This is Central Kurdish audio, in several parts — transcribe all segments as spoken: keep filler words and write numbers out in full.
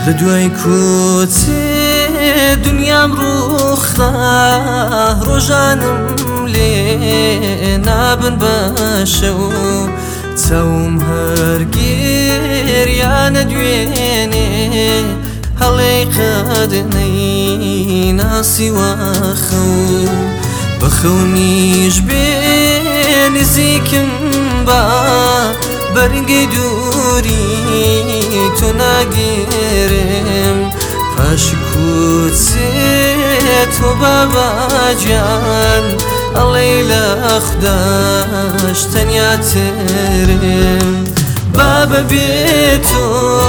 لدوای کوچێ دنیام ڕوخدا ڕۆژانم لێ نابن بەشە و چاوم هەرگێریانە دوێنێ هەڵێی قەدنەی ناسیوە خەو بە خەونیش بێ نزیکم بە بەرگەی دووری تۆ ناگێرم پاشی کوچێ تۆ باباجان ئەڵێی لە خوداش تەنیا ترم بابە بێ تۆ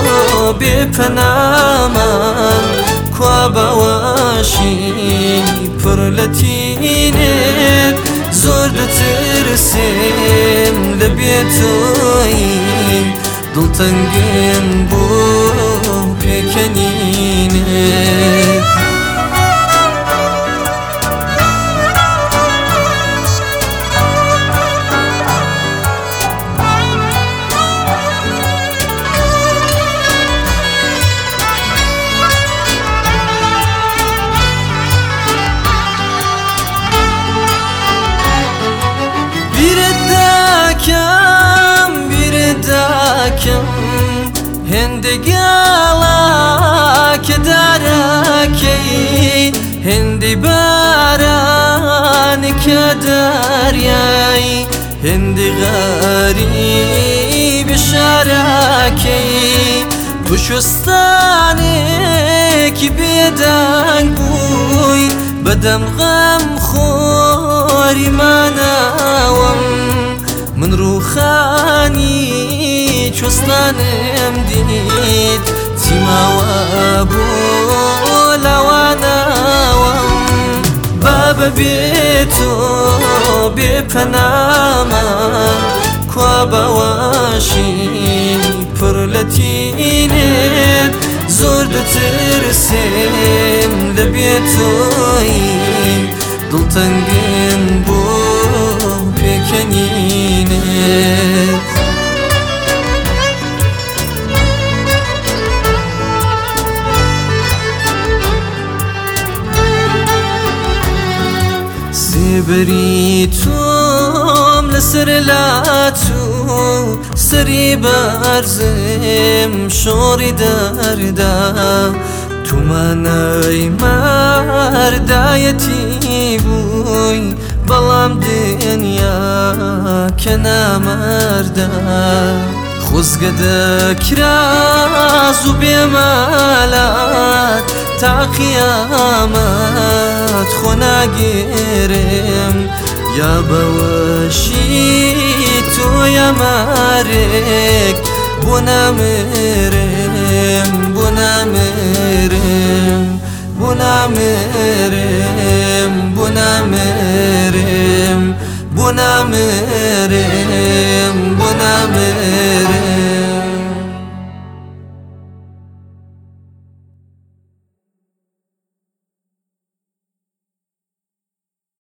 بێپەنامان کوا باواشی پڕ لە تینێت زۆر دەترسێم لە بێ تۆی دڵتەنگم بۆ پێکەنینێت هندگالا که دارکی هندی باران که دریای هندی غریب شارکی بشستانه که بیدنگ بوی بدم غم خوری مناوم من روخانی چۆستانم دید چیماوە بۆ لەواناوەم بابە بێ تۆ بێپەنامان کوا باواشی پڕ لە تینێت زۆر دەترسێم لە بێ تۆی دڵتەنگم بۆ پێکەنینێت بری توم لسر لاتو سری برزم شوری دردا تو منای مردایتی بوی بلام دنیا که نمردا خوزگه دکراز و بیمالات تا قیامت خو نگیرم یا بوشی تو یا مرگ بو نمیرم بو نمیرم بو نمیرم بو نمیرم بو نمیرم بو نمیرم